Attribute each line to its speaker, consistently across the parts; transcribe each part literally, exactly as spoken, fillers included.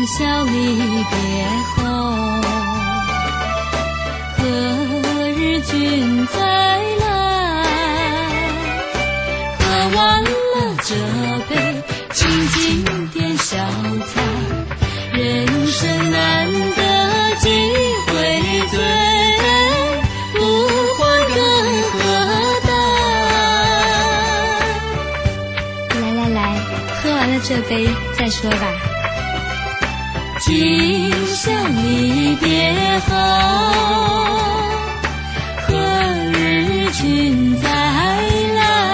Speaker 1: 宵离别后，何日君再来？喝完了这杯，静静点小菜，人生难得几回醉，不欢更何待？
Speaker 2: 来来来，喝完了这杯再说吧。
Speaker 1: 今宵离别后，何日君再来？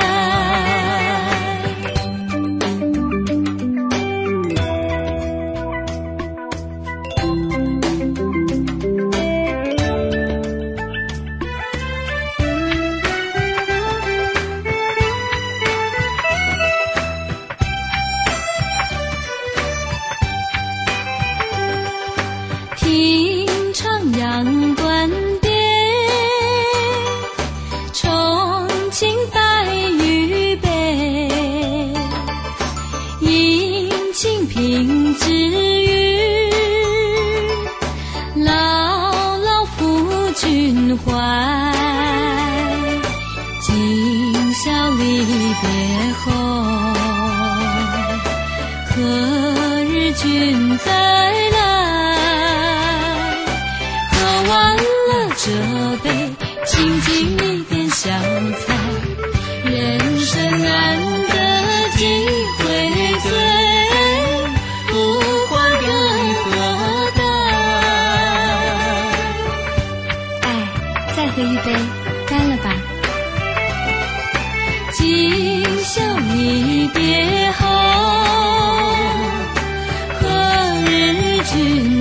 Speaker 1: 听唱扬断蝶，重庆白玉杯，殷勤品之语，牢牢付君怀。今宵离别后，何日君再来？完了这杯，静静一点小菜，人生难得几回醉，不欢更何待？
Speaker 2: 哎，再喝一杯，干了吧。
Speaker 1: 今宵离别后，何日君